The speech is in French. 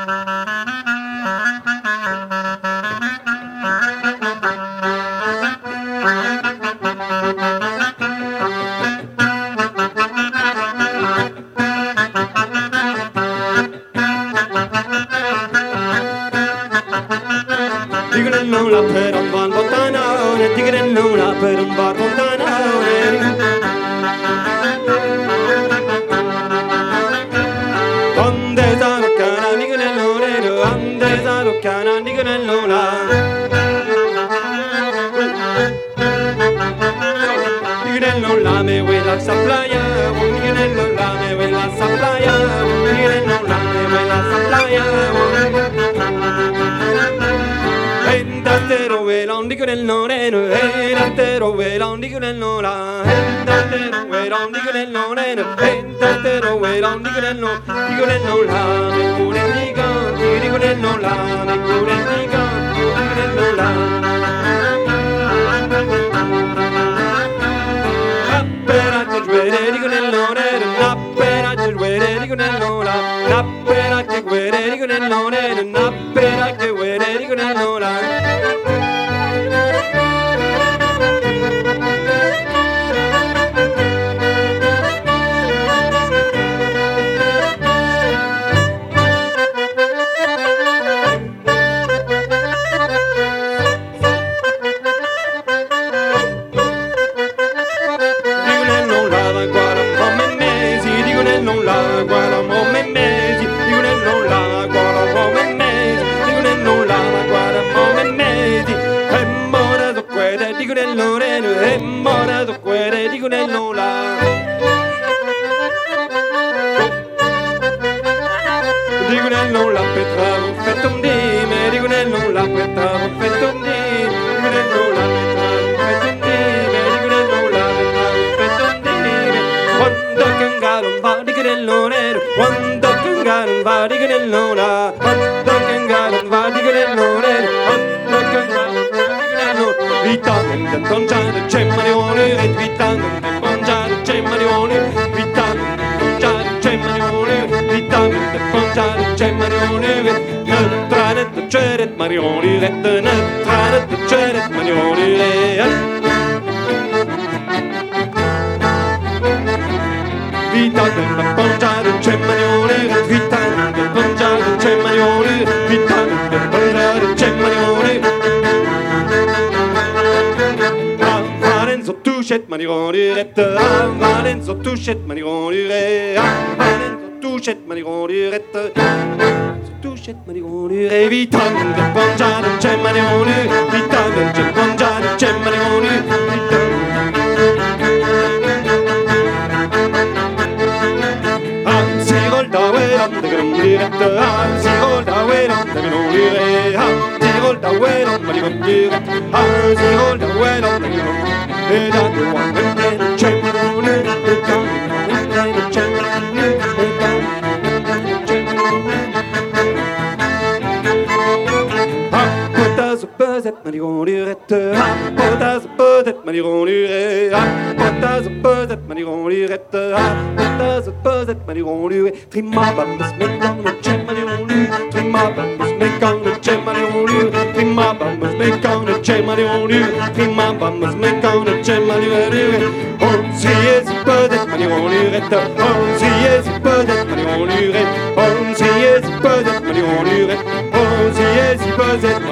Dicono per un buon bottanone, dicono per un buon bottanone. Onde sarucana, dicono nero, onde sarucana, dicono la. Dicono la me vuela saplaya, dicono la me vuela saplaya, dicono la me vuela saplaya. Datero velon dico nel noreno, datero velon dico nel nora, datero velon dico nel noreno, datero velon dico nel no, dico nel nola, ne pure dico nel nola, ne pure dico nel nola. Appena che guere dico nel noreno, appena che guere dico nel nola, appena che guere dico nel noreno, appena che guere dico nel nola. Dico nel Loreno e mora do cuore, dico nel Nola. Dico nel Nola petravo fetto un dime, dico nel Nola petravo fetto un dime, dico nel Nola petravo fetto un dime, dico nel Nola petravo fetto un dime. Quando cangaron va, dico nel Loreno, quando cangaron va, dico nel Nola, quando cangaron va, dico nel Loreno, quando cangaron Vitamin mangiare c'è marione, vitamin mangiare c'è marione, vitamin mangiare c'è marione, vitamin mangiare c'è marione, neutrale c'è marione, neutrale c'è marione. Vitamin mangiare c'è marione, vitamin mangiare c'è marione, vitamin mangiare c'è marione. Touchet manigoni rette, Valenzo touchet manigoni re, Valenzo touchet manigoni rette, touchet manigoni re, vitamin de mangiare c'è manigoni, vitamin de mangiare c'è manigoni, anzi col da ueron de grandi rette, anzi col da ueron de grandi re, anzi col da ueron manigoni rette, anzi col da ueron de grandi. E da che quando c'è marione, e da che quando c'è marione, e da che c'è marione. Ah, potas bezet marione rette, ah, potas bezet marione re, ah, potas bezet marione rette, ah, potas bezet marione re. Trimma bambas me quando c'è marione, trimma bambas me quando c'è marione, trimma bambas me quando c'è marione, trimma bambas me quando c'è marione. On si es peut-être marione rette, on si es peut-être marione rette, on si es peut-être marione rette, on si es peut-être